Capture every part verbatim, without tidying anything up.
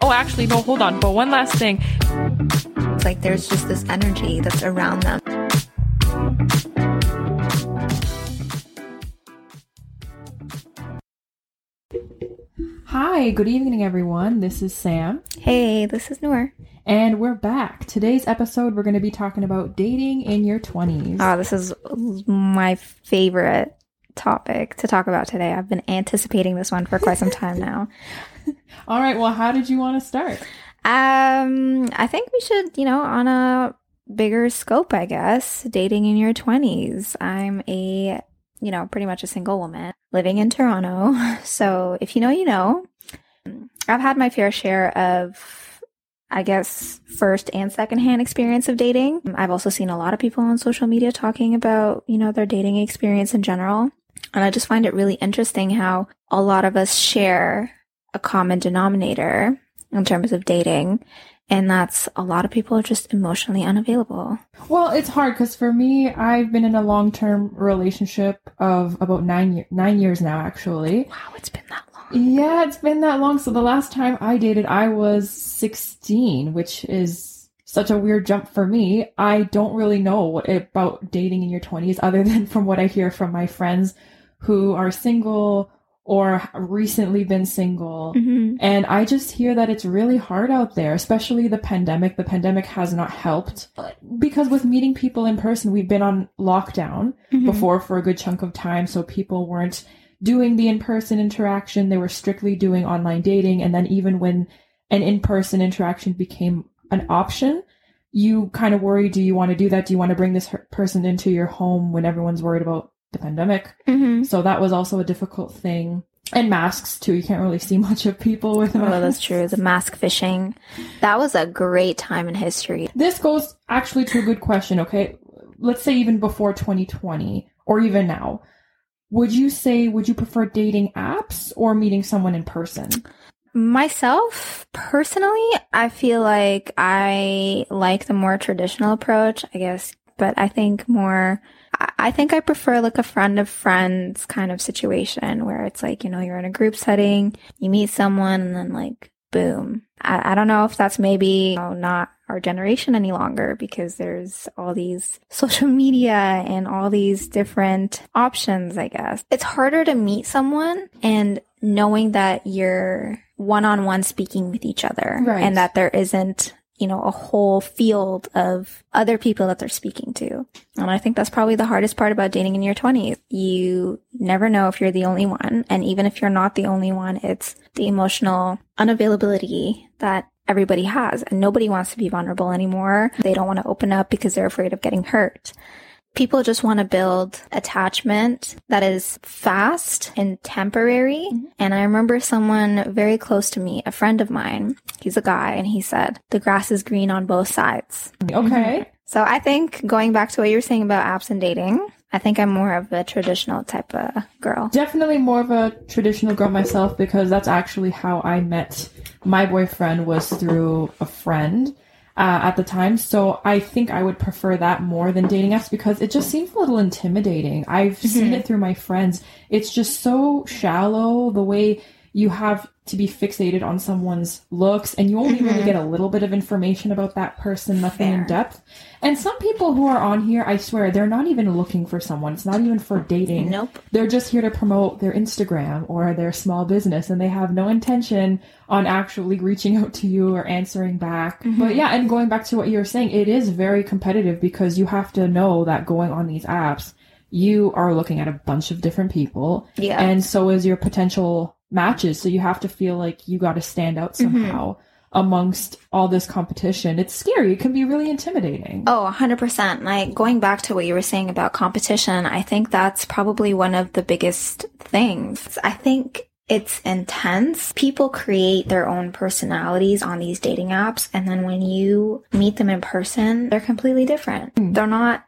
Oh, actually, no, hold on. But one last thing. It's like there's just this energy that's around them. Hi, good evening, everyone. This is Sam. Hey, this is Noor. And we're back. Today's episode, we're going to be talking about dating in your twenties. Oh, this is my favorite topic to talk about today. I've been anticipating this one for quite some time now. All right. Well, how did you want to start? Um, I think we should, you know, on a bigger scope, I guess, dating in your twenties. I'm a, you know, pretty much a single woman living in Toronto. So if you know, you know. I've had my fair share of, I guess, first and secondhand experience of dating. I've also seen a lot of people on social media talking about, you know, their dating experience in general. And I just find it really interesting how a lot of us share a common denominator in terms of dating. And that's a lot of people are just emotionally unavailable. Well, it's hard because for me, I've been in a long-term relationship of about nine, year, nine years now, actually. Wow, it's been that long. Yeah, it's been that long. So the last time I dated, I was sixteen, which is such a weird jump for me. I don't really know what, about dating in your twenties other than from what I hear from my friends who are single or recently been single. Mm-hmm. And I just hear that it's really hard out there, especially the pandemic. The pandemic has not helped because with meeting people in person, we've been on lockdown mm-hmm. before for a good chunk of time. So people weren't doing the in-person interaction. They were strictly doing online dating. And then even when an in-person interaction became an option, you kind of worry, do you want to do that? Do you want to bring this person into your home when everyone's worried about the pandemic? Mm-hmm. So that was also a difficult thing. And masks too. You can't really see much of people with masks. Oh, that's true. The mask fishing. That was a great time in history. This goes actually to a good question, okay? Let's say even before twenty twenty or even now. Would you say, would you prefer dating apps or meeting someone in person? Myself, personally, I feel like I like the more traditional approach, I guess, but I think more, I think I prefer like a friend of friends kind of situation where it's like, you know, you're in a group setting, you meet someone and then like, boom. I, I don't know if that's maybe, you know, not our generation any longer because there's all these social media and all these different options, I guess. It's harder to meet someone and knowing that you're one-on-one speaking with each other right. and that there isn't, you know, a whole field of other people that they're speaking to. And I think that's probably the hardest part about dating in your twenties. You never know if you're the only one. And even if you're not the only one, it's the emotional unavailability that everybody has. And nobody wants to be vulnerable anymore. They don't want to open up because they're afraid of getting hurt. People just want to build attachment that is fast and temporary. Mm-hmm. And I remember someone very close to me, a friend of mine, he's a guy, and he said, the grass is green on both sides. Okay. Mm-hmm. So I think going back to what you were saying about apps and dating, I think I'm more of a traditional type of girl. Definitely more of a traditional girl myself because that's actually how I met my boyfriend was through a friend. Uh, at the time. So I think I would prefer that more than dating apps because it just seems a little intimidating. I've mm-hmm. seen it through my friends. It's just so shallow, the way you have to be fixated on someone's looks and you only mm-hmm. really get a little bit of information about that person, nothing Fair. in depth. And some people who are on here, I swear, they're not even looking for someone. It's not even for dating. Nope. They're just here to promote their Instagram or their small business and they have no intention on actually reaching out to you or answering back. Mm-hmm. But yeah, and going back to what you were saying, it is very competitive because you have to know that going on these apps, you are looking at a bunch of different people. Yeah. And so is your potential matches. So you have to feel like you got to stand out somehow mm-hmm. amongst all this competition. It's scary. It can be really intimidating. Oh, one hundred percent. Like going back to what you were saying about competition, I think that's probably one of the biggest things. I think it's intense. People create their own personalities on these dating apps. And then when you meet them in person, they're completely different. Mm. They're not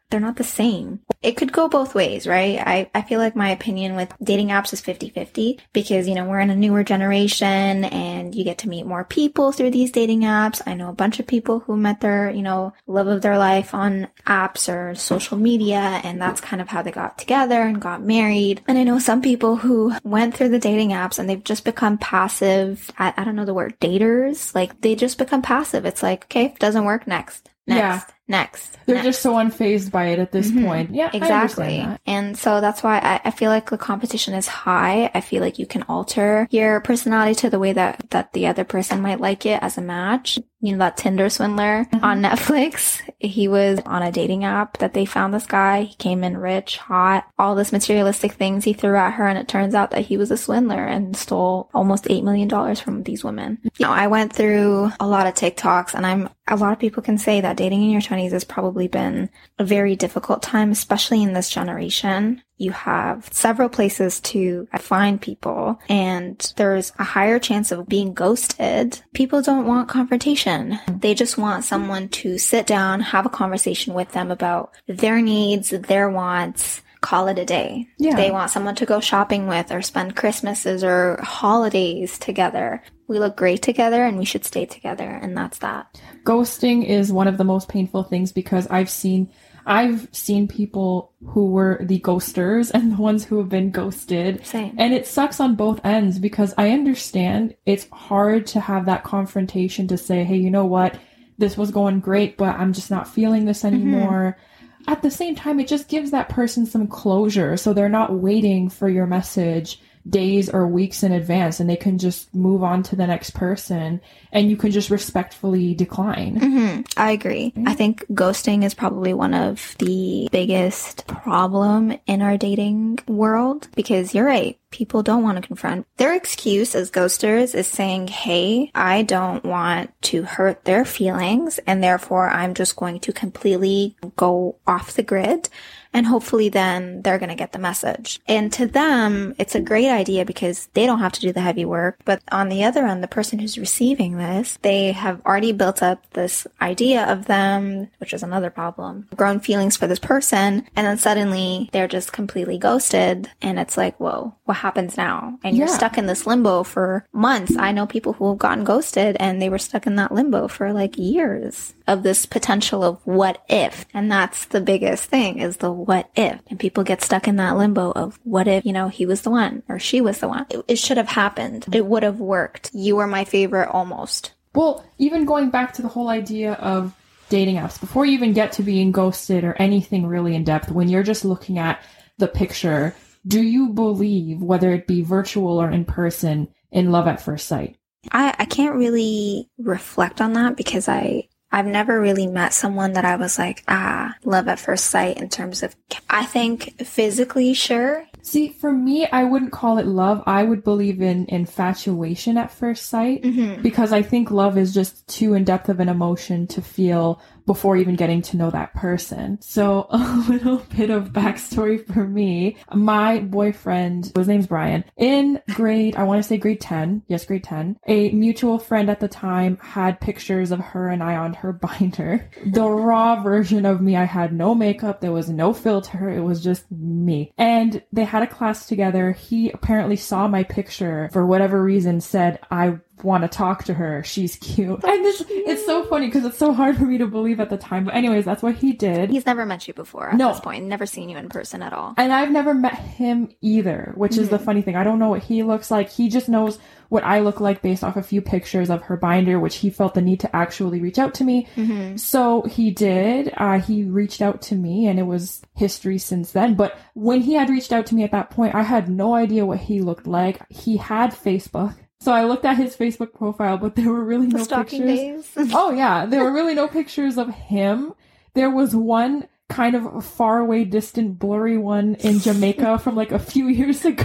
they're not the same. It could go both ways, right? I, I feel like my opinion with dating apps is fifty-fifty because, you know, we're in a newer generation and you get to meet more people through these dating apps. I know a bunch of people who met their, you know, love of their life on apps or social media, and that's kind of how they got together and got married. And I know some people who went through the dating apps and they've just become passive. I, I don't know the word, daters. Like, they just become passive. It's like, okay, if it doesn't work, next. Next. Yeah. Next. They're next. just so unfazed by it at this mm-hmm. point. Yeah, exactly. And so that's why I, I feel like the competition is high. I feel like you can alter your personality to the way that, that the other person might like it as a match. You know, that Tinder swindler mm-hmm. on Netflix, he was on a dating app that they found this guy. He came in rich, hot, all this materialistic things he threw at her. And it turns out that he was a swindler and stole almost eight million dollars from these women. You know, I went through a lot of TikToks, and I'm, a lot of people can say that dating in your twenties has probably been a very difficult time, especially in this generation. You have several places to find people, and there's a higher chance of being ghosted. People don't want confrontation. They just want someone to sit down, have a conversation with them about their needs, their wants, call it a day. Yeah. They want someone to go shopping with or spend Christmases or holidays together. We look great together and we should stay together, and that's that. Ghosting is one of the most painful things because I've seen I've seen people who were the ghosters and the ones who have been ghosted. Same. And it sucks on both ends because I understand it's hard to have that confrontation to say, hey, you know what? This was going great, but I'm just not feeling this anymore. Mm-hmm. At the same time, it just gives that person some closure. So they're not waiting for your message days or weeks in advance, and they can just move on to the next person, and you can just respectfully decline. Mm-hmm. I agree. Mm-hmm. I think ghosting is probably one of the biggest problem in our dating world because you're right. People don't want to confront. Their excuse as ghosters is saying, hey, I don't want to hurt their feelings, and therefore I'm just going to completely go off the grid. And hopefully then they're going to get the message. And to them, it's a great idea because they don't have to do the heavy work. But on the other end, the person who's receiving this, they have already built up this idea of them, which is another problem, grown feelings for this person. And then suddenly they're just completely ghosted. And it's like, whoa, what happens now? And you're yeah. stuck in this limbo for months. I know people who have gotten ghosted and they were stuck in that limbo for like years of this potential of what if. And that's the biggest thing is the what if. And people get stuck in that limbo of what if, you know, he was the one or she was the one. It, it should have happened. It would have worked. You were my favorite almost. Well, even going back to the whole idea of dating apps, before you even get to being ghosted or anything really in depth, when you're just looking at the picture, do you believe, whether it be virtual or in person, in love at first sight? I, I can't really reflect on that because I I've never really met someone that I was like, ah, love at first sight in terms of, I think physically, sure. See, for me, I wouldn't call it love. I would believe in infatuation at first sight mm-hmm. because I think love is just too in-depth of an emotion to feel before even getting to know that person. So a little bit of backstory for me. My boyfriend, his name's Brian, in grade, I want to say grade ten. Yes, grade ten. A mutual friend at the time had pictures of her and I on her binder. The raw version of me, I had no makeup. There was no filter. It was just me. And they had a class together. He apparently saw my picture for whatever reason, said, I want to talk to her. She's cute. And this, it's so funny because it's so hard for me to believe at the time. But anyways, that's what he did. He's never met you before at no. this point. Never seen you in person at all. And I've never met him either, which mm-hmm. is the funny thing. I don't know what he looks like. He just knows what I look like based off a few pictures of her binder, which he felt the need to actually reach out to me. Mm-hmm. So he did. Uh, he reached out to me and it was history since then. But when he had reached out to me at that point, I had no idea what he looked like. He had Facebook. So I looked at his Facebook profile, but there were really the no stalking pictures. Days. Oh yeah, there were really no pictures of him. There was one kind of far away, distant, blurry one in Jamaica from like a few years ago.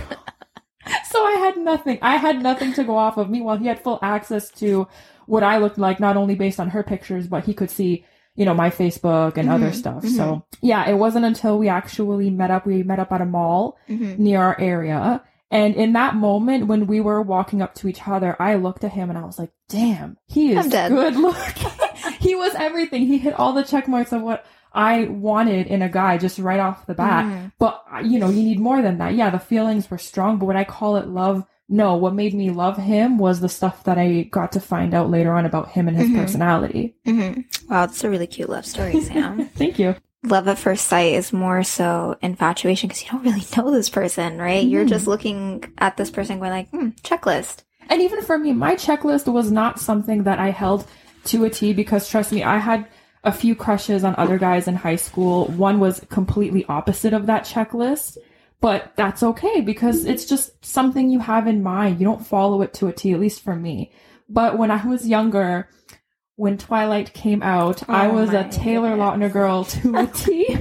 So I had nothing. I had nothing to go off of. Meanwhile, he had full access to what I looked like, not only based on her pictures, but he could see, you know, my Facebook and mm-hmm. other stuff. Mm-hmm. So yeah, it wasn't until we actually met up. We met up at a mall mm-hmm. near our area. And in that moment, when we were walking up to each other, I looked at him and I was like, damn, he is good looking. He was everything. He hit all the check marks of what I wanted in a guy just right off the bat. Mm. But, you know, you need more than that. Yeah, the feelings were strong, but would I call it love? No, what made me love him was the stuff that I got to find out later on about him and his mm-hmm. personality. Mm-hmm. Wow, that's a really cute love story, Sam. Thank you. Love at first sight is more so infatuation because you don't really know this person, right? Mm-hmm. You're just looking at this person going like, hmm, checklist. And even for me, my checklist was not something that I held to a T because, trust me, I had a few crushes on other guys in high school. One was completely opposite of that checklist. But that's okay because it's just something you have in mind. You don't follow it to a T, at least for me. But when I was younger, when Twilight came out, oh I was a Taylor goodness. Lautner girl to a T.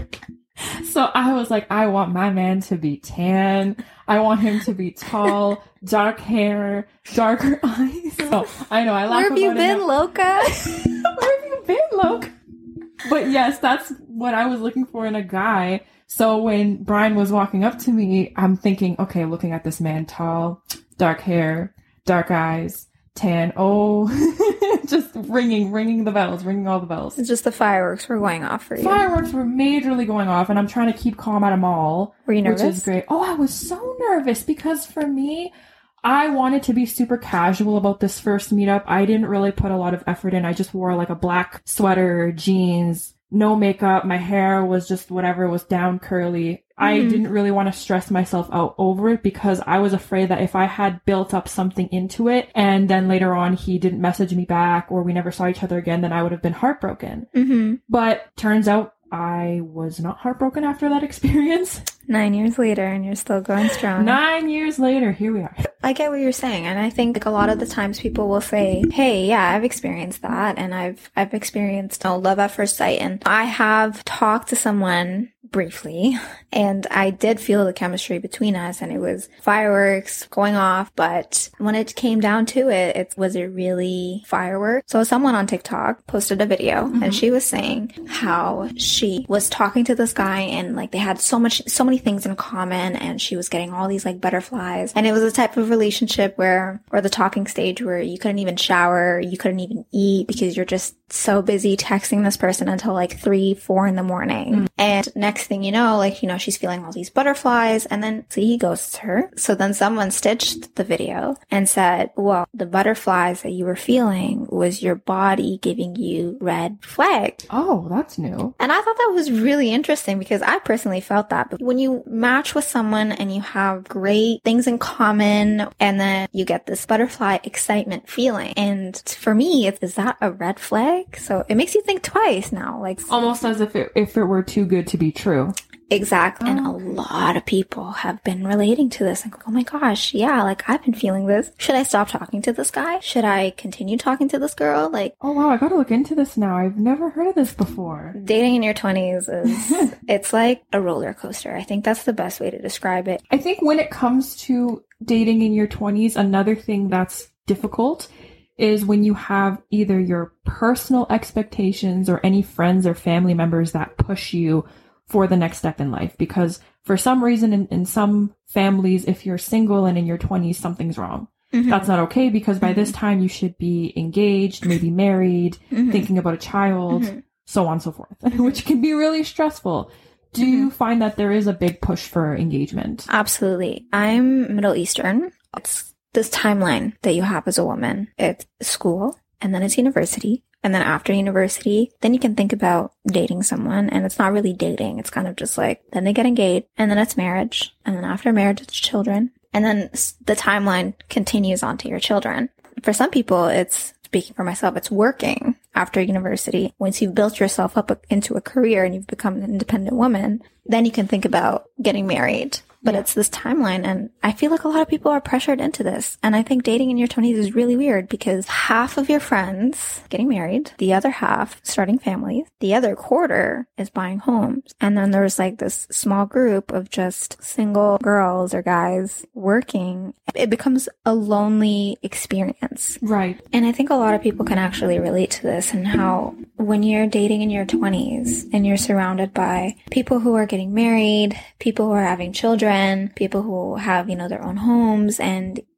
So I was like, I want my man to be tan. I want him to be tall, dark hair, darker eyes. So I know I laugh Where have you been, Loca? Where have you been, Loca? But yes, that's what I was looking for in a guy. So when Brian was walking up to me, I'm thinking, okay, looking at this man, tall, dark hair, dark eyes, tan. Oh, just ringing, ringing the bells, ringing all the bells. It's just the fireworks were going off for you. Fireworks were majorly going off, and I'm trying to keep calm at them all. Were you nervous? Which is great. Oh, I was so nervous because for me, I wanted to be super casual about this first meetup. I didn't really put a lot of effort in. I just wore like a black sweater, jeans, no makeup. My hair was just whatever, was down curly. Mm-hmm. I didn't really want to stress myself out over it because I was afraid that if I had built up something into it and then later on he didn't message me back or we never saw each other again, then I would have been heartbroken. Mm-hmm. But turns out I was not heartbroken after that experience. Nine years later and you're still going strong. Nine years later, here we are. I get what you're saying. And I think like a lot of the times people will say, hey, yeah, I've experienced that. And I've, I've experienced you know, love at first sight. And I have talked to someone briefly and I did feel the chemistry between us and it was fireworks going off. But when it came down to it, it was it really fireworks? So someone on TikTok posted a video mm-hmm. and she was saying how she was talking to this guy and like they had so much, so many things in common and she was getting all these like butterflies. And it was a type of relationship where, or the talking stage where you couldn't even shower, you couldn't even eat because you're just so busy texting this person until like three, four in the morning. Mm-hmm. And next thing you know, like, you know, she's feeling all these butterflies and then so he ghosts her. So then someone stitched the video and said, well, the butterflies that you were feeling was your body giving you red flags. Oh, that's new. And I thought that was really interesting because I personally felt that. But when you match with someone and you have great things in common and then you get this butterfly excitement feeling. And for me, is that a red flag? So it makes you think twice now. Like almost as if it, if it were too good to be true. Exactly. Oh. And a lot of people have been relating to this and go, oh my gosh, yeah, like I've been feeling this. Should I stop talking to this guy? Should I continue talking to this girl? Like, oh wow, I gotta look into this now. I've never heard of this before. Dating in your twenties is, it's like a roller coaster. I think that's the best way to describe it. I think when it comes to dating in your twenties, another thing that's difficult is when you have either your personal expectations or any friends or family members that push you for the next step in life. Because for some reason in, in some families, if you're single and in your twenties, something's wrong. Mm-hmm. That's not okay because by mm-hmm. this time you should be engaged, maybe married, mm-hmm. thinking about a child, mm-hmm. so on and so forth, which can be really stressful. Do mm-hmm. you find that there is a big push for engagement? Absolutely. I'm Middle Eastern. It's this timeline that you have as a woman. It's school, and then it's university, and then after university, then you can think about dating someone, and it's not really dating. It's kind of just like, then they get engaged, and then it's marriage, and then after marriage, it's children, and then the timeline continues on to your children. For some people, it's, speaking for myself, it's working after university. Once you've built yourself up into a career and you've become an independent woman, then you can think about getting married. But yeah. It's this timeline, and I feel like a lot of people are pressured into this. And I think dating in your twenties is really weird because half of your friends getting married, the other half starting families, the other quarter is buying homes. And then there's like this small group of just single girls or guys working. It becomes a lonely experience. Right. And I think a lot of people can actually relate to this and how when you're dating in your twenties and you're surrounded by people who are getting married, people who are having children, people who have, you know, their own homes, and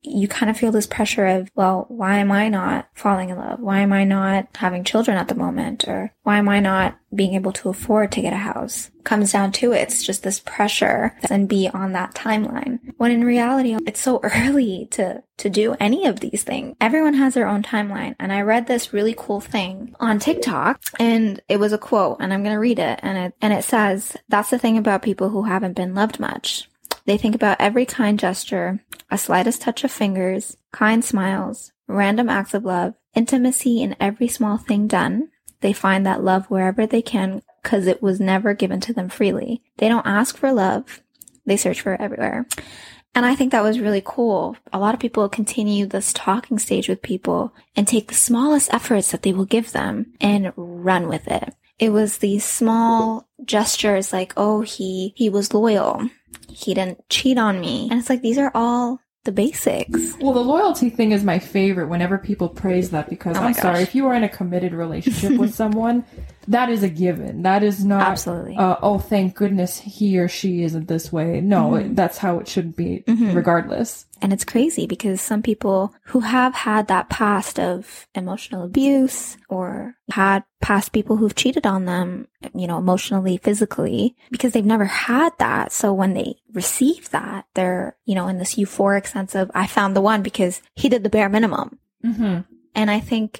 you kind of feel this pressure of, well, why am I not falling in love? Why am I not having children at the moment? Or why am I not being able to afford to get a house? Comes down to it, it's just this pressure and be on that timeline. When in reality, it's so early to, to do any of these things. Everyone has their own timeline. And I read this really cool thing on TikTok, and it was a quote, and I'm going to read it. And it, and it says, that's the thing about people who haven't been loved much. They think about every kind gesture, a slightest touch of fingers, kind smiles, random acts of love, intimacy in every small thing done. They find that love wherever they can because it was never given to them freely. They don't ask for love. They search for it everywhere. And I think that was really cool. A lot of people continue this talking stage with people and take the smallest efforts that they will give them and run with it. It was these small gestures like, oh, he, he was loyal. He didn't cheat on me. And it's like, these are all the basics. Well, the loyalty thing is my favorite whenever people praise that, because oh I'm gosh. sorry, if you are in a committed relationship with someone, that is a given. That is not, absolutely. Uh, oh, thank goodness he or she isn't this way. No, mm-hmm. it, that's how it should be mm-hmm. regardless. And it's crazy because some people who have had that past of emotional abuse or had past people who've cheated on them, you know, emotionally, physically, because they've never had that. So when they receive that, they're, you know, in this euphoric sense of, I found the one because he did the bare minimum. Mm-hmm. And I think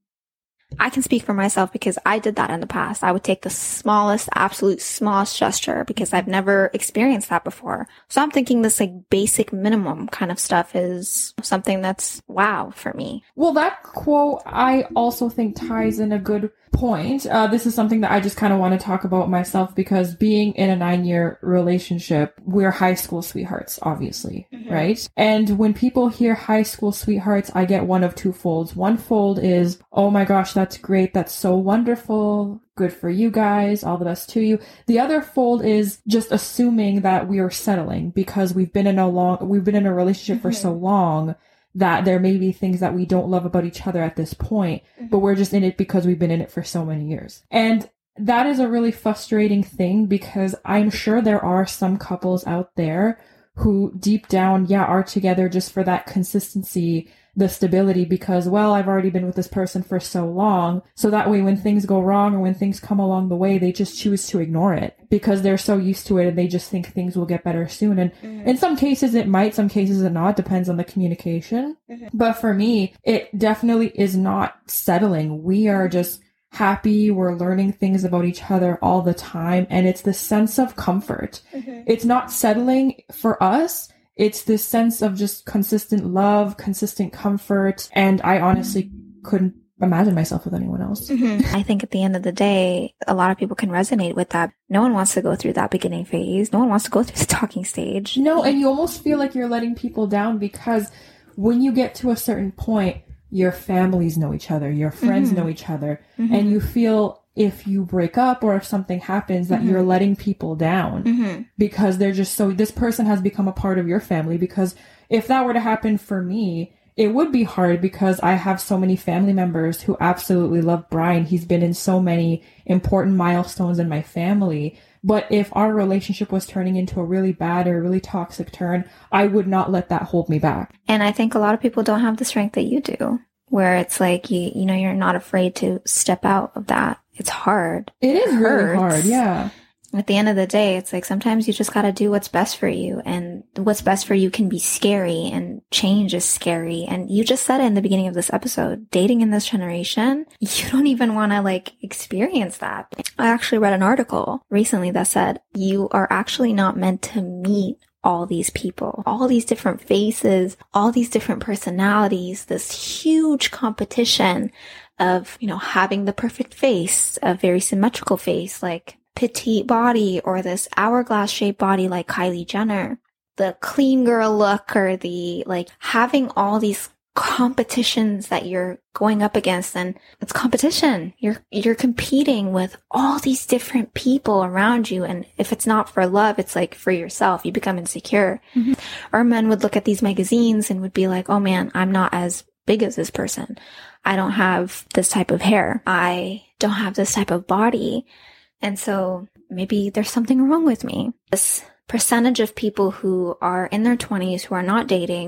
I can speak for myself because I did that in the past. I would take the smallest, absolute smallest gesture because I've never experienced that before. So I'm thinking this like basic minimum kind of stuff is something that's wow for me. Well, that quote I also think ties in a good point. Uh, this is something that I just kind of want to talk about myself because being in a nine-year relationship, we're high school sweethearts, obviously, mm-hmm. right? And when people hear high school sweethearts, I get one of two folds. One fold is, oh my gosh, that's great. That's so wonderful. Good for you guys. All the best to you. The other fold is just assuming that we are settling because we've been in a long, we've been in a relationship mm-hmm. for so long that there may be things that we don't love about each other at this point, mm-hmm. but we're just in it because we've been in it for so many years. And that is a really frustrating thing because I'm sure there are some couples out there who deep down, yeah, are together just for that consistency, the stability, because, well, I've already been with this person for so long. So that way when things go wrong or when things come along the way, they just choose to ignore it because they're so used to it and they just think things will get better soon. And mm-hmm. in some cases it might, some cases it not, depends on the communication. Mm-hmm. But for me, it definitely is not settling. We are just happy. We're learning things about each other all the time. And it's the sense of comfort. Mm-hmm. It's not settling for us. It's this sense of just consistent love, consistent comfort. And I honestly couldn't imagine myself with anyone else. Mm-hmm. I think at the end of the day, a lot of people can resonate with that. No one wants to go through that beginning phase. No one wants to go through the talking stage. No, and you almost feel like you're letting people down because when you get to a certain point, your families know each other, your friends mm-hmm. know each other, mm-hmm. and you feel if you break up or if something happens that mm-hmm. you're letting people down mm-hmm. because they're just so, this person has become a part of your family. Because if that were to happen for me, it would be hard because I have so many family members who absolutely love Brian. He's been in so many important milestones in my family. But if our relationship was turning into a really bad or really toxic turn, I would not let that hold me back. And I think a lot of people don't have the strength that you do, where it's like, you, you know, you're not afraid to step out of that. It's hard. It is it really hard, yeah. At the end of the day, it's like sometimes you just got to do what's best for you. And what's best for you can be scary and change is scary. And you just said it in the beginning of this episode, dating in this generation, you don't even want to like experience that. I actually read an article recently that said you are actually not meant to meet all these people, all these different faces, all these different personalities, this huge competition of, you know, having the perfect face, a very symmetrical face, like petite body or this hourglass shaped body like Kylie Jenner, the clean girl look or the like having all these competitions that you're going up against. And it's competition. You're, you're competing with all these different people around you. And if it's not for love, it's like for yourself, you become insecure. Mm-hmm. Or men would look at these magazines and would be like, oh man, I'm not as big as this person. I don't have this type of hair. I don't have this type of body. And so maybe there's something wrong with me. This percentage of people who are in their twenties, who are not dating,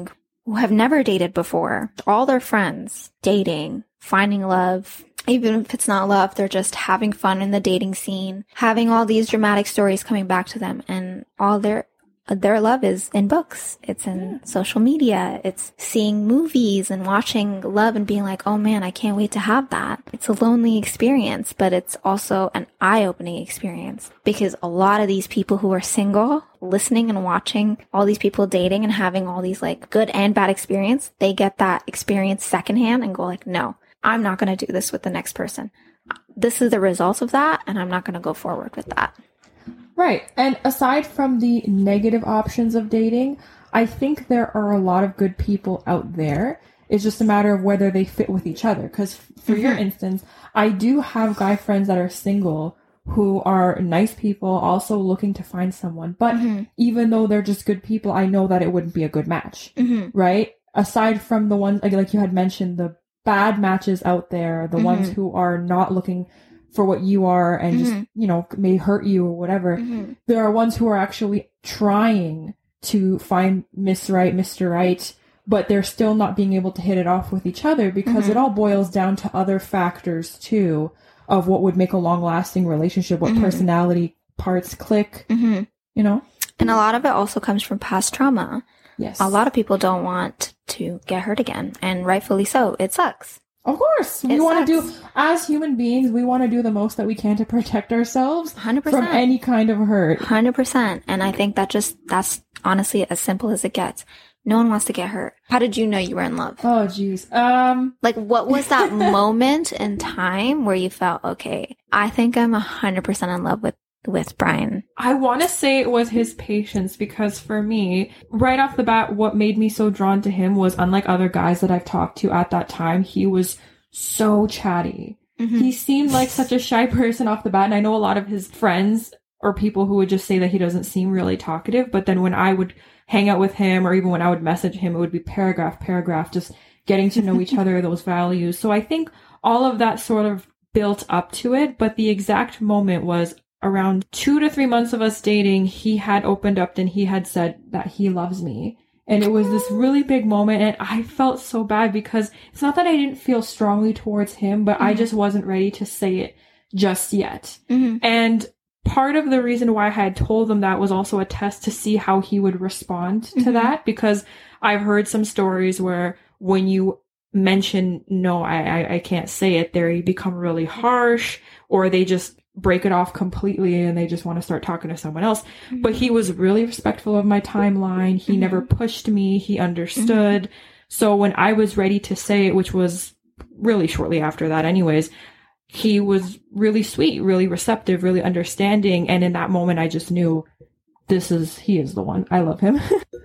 who have never dated before, all their friends dating, finding love. Even if it's not love, they're just having fun in the dating scene, having all these dramatic stories coming back to them, and all their their love is in books. It's in social media. It's seeing movies and watching love and being like, oh man, I can't wait to have that. It's a lonely experience, but it's also an eye-opening experience, because a lot of these people who are single, listening and watching all these people dating and having all these like good and bad experience, they get that experience secondhand and go like, no, I'm not going to do this with the next person. This is the result of that, and I'm not going to go forward with that. Right. And aside from the negative options of dating, I think there are a lot of good people out there. It's just a matter of whether they fit with each other. Because for mm-hmm. your instance, I do have guy friends that are single who are nice people, also looking to find someone. But mm-hmm. even though they're just good people, I know that it wouldn't be a good match. Mm-hmm. Right? Aside from the ones, like, like you had mentioned, the bad matches out there, the mm-hmm. ones who are not looking for what you are and mm-hmm. just, you know, may hurt you or whatever. Mm-hmm. There are ones who are actually trying to find Miss Right, Mister Right, but they're still not being able to hit it off with each other, because mm-hmm. it all boils down to other factors too of what would make a long-lasting relationship, what mm-hmm. personality parts click, mm-hmm. you know? And a lot of it also comes from past trauma. Yes. A lot of people don't want to get hurt again, and rightfully so. It sucks. Of course. We want to do, as human beings, we want to do the most that we can to protect ourselves one hundred percent. From any kind of hurt. one hundred percent. And I think that just, that's honestly as simple as it gets. No one wants to get hurt. How did you know you were in love? Oh, jeez. Um, like, what was that moment in time where you felt, okay, I think I'm one hundred percent in love with with Brian? I want to say it was his patience, because for me, right off the bat, what made me so drawn to him was, unlike other guys that I've talked to at that time, he was so chatty. Mm-hmm. He seemed like such a shy person off the bat, and I know a lot of his friends or people who would just say that he doesn't seem really talkative, but then when I would hang out with him, or even when I would message him, it would be paragraph, paragraph, just getting to know each other, those values. So I think all of that sort of built up to it, but the exact moment was around two to three months of us dating. He had opened up and he had said that he loves me. And it was this really big moment, and I felt so bad, because it's not that I didn't feel strongly towards him, but mm-hmm. I just wasn't ready to say it just yet. Mm-hmm. And part of the reason why I had told him that was also a test to see how he would respond to mm-hmm. that, because I've heard some stories where when you mention, no, I, I, I can't say it, they become really harsh, or they just break it off completely and they just want to start talking to someone else. Mm-hmm. But he was really respectful of my timeline. He mm-hmm. never pushed me. He understood. Mm-hmm. So when I was ready to say it, which was really shortly after that anyways, he was really sweet, really receptive, really understanding. And in that moment, I just knew this is, he is the one. I love him.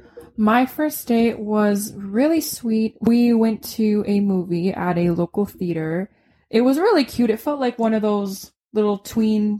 My first date was really sweet. We went to a movie at a local theater. It was really cute. It felt like one of those little tween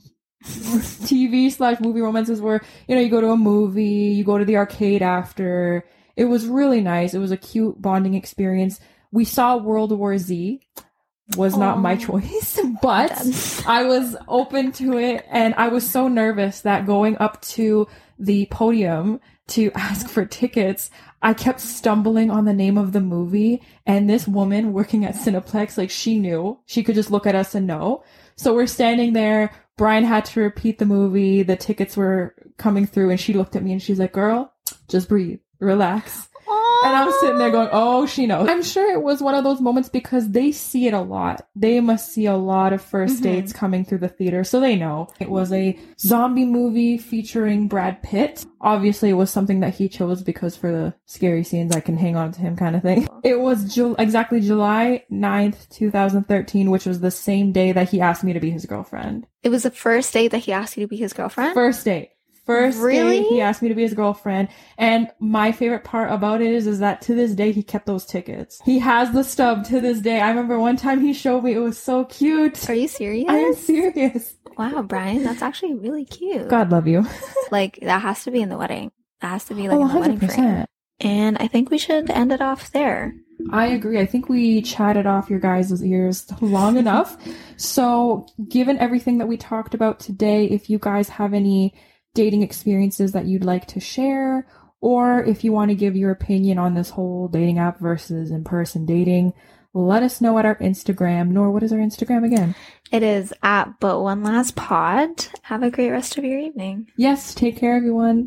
T V slash movie romances where, you know, you go to a movie, you go to the arcade after. It was really nice. It was a cute bonding experience. We saw World War Z. Was not Aww. My choice, but I was open to it, and I was so nervous that going up to the podium to ask for tickets, I kept stumbling on the name of the movie, and this woman working at Cineplex, like, she knew. She could just look at us and know. So we're standing there. Brian had to repeat the movie. The tickets were coming through, and she looked at me and she's like, girl, just breathe, relax. And I'm sitting there going, oh, she knows. I'm sure it was one of those moments because they see it a lot. They must see a lot of first mm-hmm. dates coming through the theater, so they know. It was a zombie movie featuring Brad Pitt. Obviously, it was something that he chose because for the scary scenes, I can hang on to him kind of thing. It was Ju- exactly July ninth, twenty thirteen, which was the same day that he asked me to be his girlfriend. It was the first date that he asked you to be his girlfriend? First date. First really? day, he asked me to be his girlfriend. And my favorite part about it is, is that to this day, he kept those tickets. He has the stub to this day. I remember one time he showed me, it was so cute. Are you serious? I am serious. Wow, Brian, that's actually really cute. God love you. Like, that has to be in the wedding. That has to be like oh, in the wedding frame. And I think we should end it off there. I agree. I think we chatted off your guys' ears long enough. So, given everything that we talked about today, if you guys have any dating experiences that you'd like to share, Or if you want to give your opinion on this whole dating app versus in-person dating, let us know at our Instagram. Nor, what is our Instagram again? It is at But One Last Pod. Have a great rest of your evening. Yes, take care, everyone.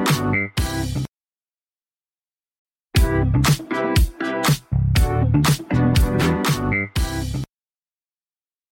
Thank you.